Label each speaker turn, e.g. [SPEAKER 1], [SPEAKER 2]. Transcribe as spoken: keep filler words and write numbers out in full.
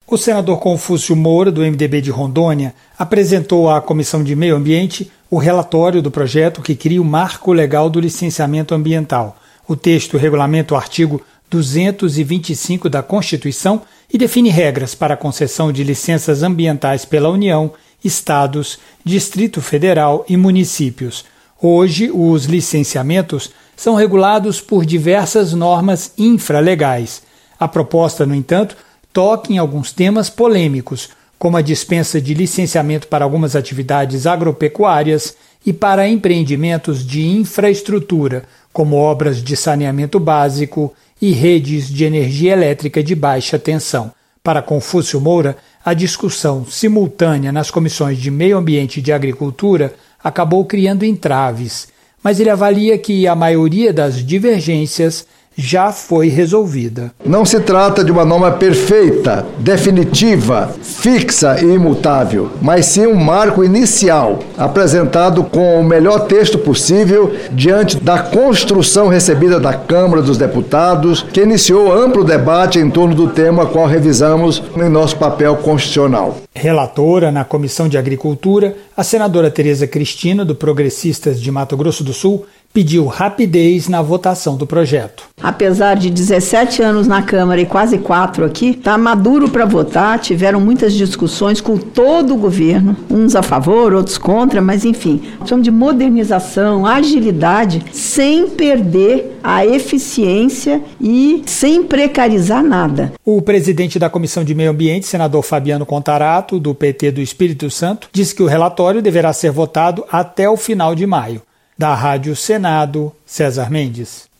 [SPEAKER 1] O senador Confúcio Moura, do M D B de Rondônia, apresentou à Comissão de Meio Ambiente o relatório do projeto que cria o marco legal do licenciamento ambiental. O texto regulamenta o artigo duzentos e vinte e cinco da Constituição e define regras para a concessão de licenças ambientais pela União, estados, Distrito Federal e municípios. Hoje, os licenciamentos são regulados por diversas normas infralegais. A proposta, no entanto, toca em alguns temas polêmicos, como a dispensa de licenciamento para algumas atividades agropecuárias e para empreendimentos de infraestrutura, como obras de saneamento básico e redes de energia elétrica de baixa tensão. Para Confúcio Moura, a discussão simultânea nas comissões de Meio Ambiente e de Agricultura acabou criando entraves, mas ele avalia que a maioria das divergências já foi resolvida.
[SPEAKER 2] Não se trata de uma norma perfeita, definitiva, fixa e imutável, mas sim um marco inicial, apresentado com o melhor texto possível diante da construção recebida da Câmara dos Deputados, que iniciou amplo debate em torno do tema qual revisamos em nosso papel constitucional.
[SPEAKER 1] Relatora na Comissão de Agricultura, a senadora Tereza Cristina, do Progressistas de Mato Grosso do Sul, pediu rapidez na votação do projeto.
[SPEAKER 3] Apesar de dezessete anos na Câmara e quase quatro aqui, está maduro para votar, tiveram muitas discussões com todo o governo, uns a favor, outros contra, mas enfim, precisamos de modernização, agilidade, sem perder a eficiência e sem precarizar nada.
[SPEAKER 1] O presidente da Comissão de Meio Ambiente, senador Fabiano Contarato, do P T do Espírito Santo, disse que o relatório deverá ser votado até o final de maio. Da Rádio Senado, César Mendes.